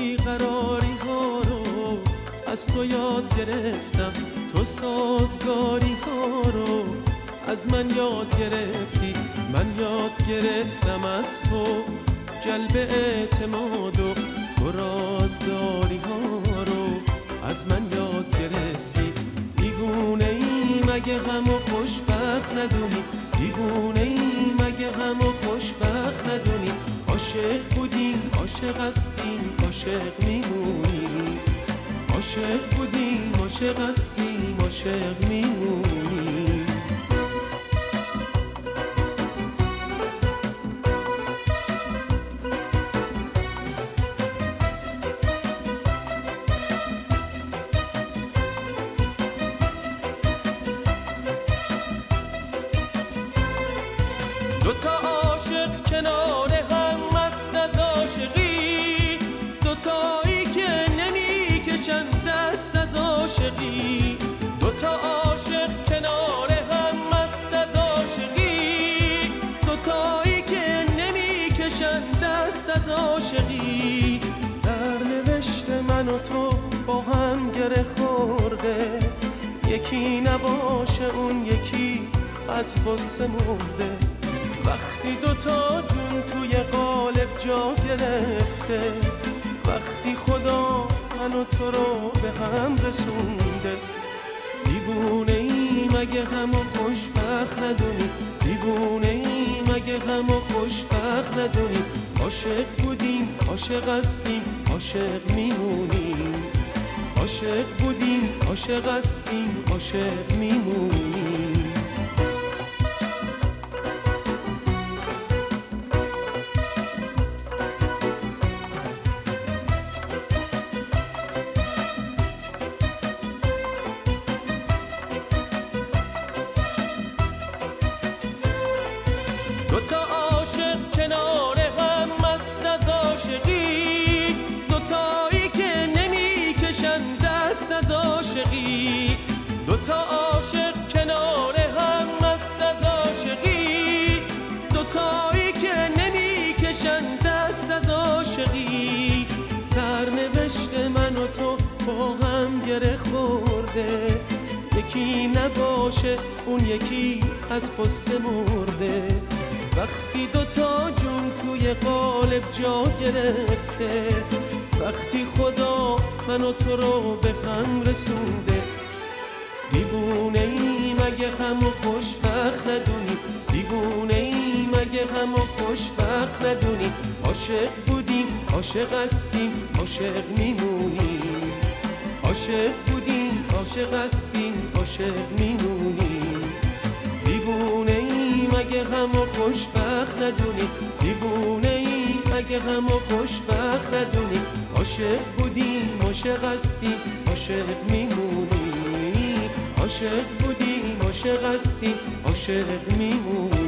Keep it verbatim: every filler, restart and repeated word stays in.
بیقراری ها رو از تو یاد گرفتم، تو سازگاری ها رو از من یاد گرفتی. من یاد گرفتم از تو جلب اعتماد و تو رازداری ها رو از من یاد گرفتی. دیوونه ای مگه غم و خوشبخت ندونی؟ دیوونه ای مگه غم و خوشبخت ندونی؟ عاشق بودیم عاشق هستیم عاشق میمونیم، عاشق بودیم عاشق هستیم عاشق میمونیم. دوتا عاشق کنار هم مست از عاشقی، دوتایی که نمی کشن دست از عاشقی. دوتا عاشق کنار هم مست از عاشقی، دوتایی که نمی کشن دست از عاشقی. سرنوشت من و تو با هم گره خورده، یکی نباشه اون یکی از غصه مرده. وقتی دوتا جون توی قالب جا گرفته، وقتی خدا من و تو رو به هم رسونده. دیوونه ای مگه غم و خوشبخت ندونی؟ دیوونه ای مگه غم و خوشبخت ندونی؟ عاشق بودیم عاشق هستیم عاشق میمونیم، عاشق بودیم عاشق هستیم عاشق میمونیم. دوتا عاشق کنار هم مست از عاشقی، دوتایی که نمی کشن دست از عاشقی. دوتا عاشق کنار هم مست از عاشقی، دوتایی که نمی کشن دست از عاشقی. سرنوشت من و تو با هم گره خورده، یکی نباشه اون یکی از غصه مرده. وقتی دوتا جون توی قالب جا گرفته، وقتی خدا من و تو رو به هم رسونده. دیوونه ای مگه غم و خوشبخت ندونی؟ دیوونه ای مگه غم و خوشبخت ندونی؟ عاشق بودیم عاشق هستیم عاشق میمونیم، عاشق بودیم عاشق هستیم عاشق میمونیم. دیوونه ای مگه غم و خوشبخت ندونی؟ دیوونه ای مگه غم و خوشبخت ندونی؟ عاشق بودیم عاشق هستیم عاشق میمونیم، عاشق بودیم عاشق هستیم عاشق میمونیم.